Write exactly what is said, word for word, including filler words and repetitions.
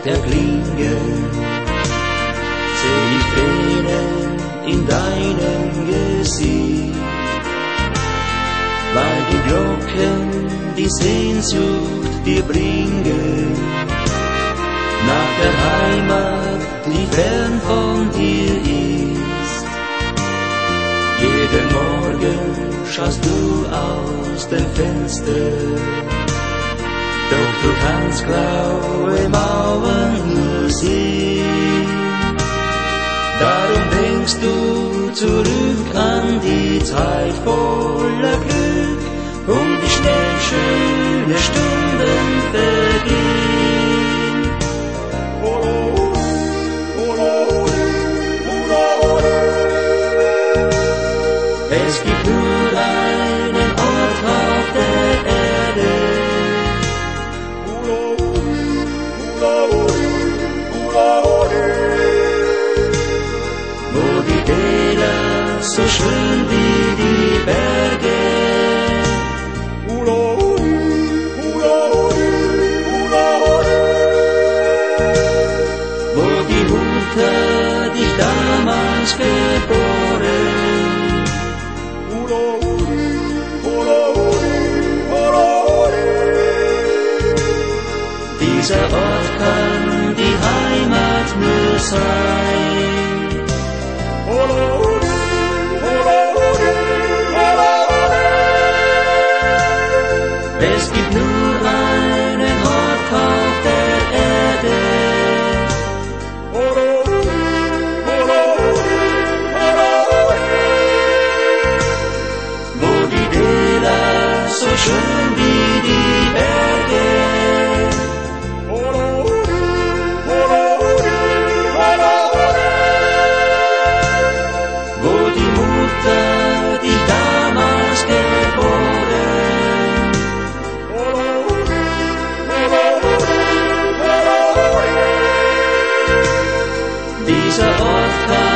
erklingen, seh ich Tränen in deinem Gesicht, weil die Glocken die Sehnsucht dir bringen, nach der Heimat, die fern von dir ist. Jeden Morgen schaust du aus dem Fenster, doch du kannst graue Mauern nur sehen. Darum denkst du zurück an die Zeit voller Glück und wie schnell schöne Stunden vergehen. Es gibt nur einen Ort auf der Erde, wo die Täler so schön wie die Berge, wo die Mutter dich damals geboren. Dieser Ort kann die Heimat nur sein. Es gibt nur einen Ort auf der Erde, wo die Täler so schön wie die Berge, wo die Mutter dich damals geboren. Dieser Ort kann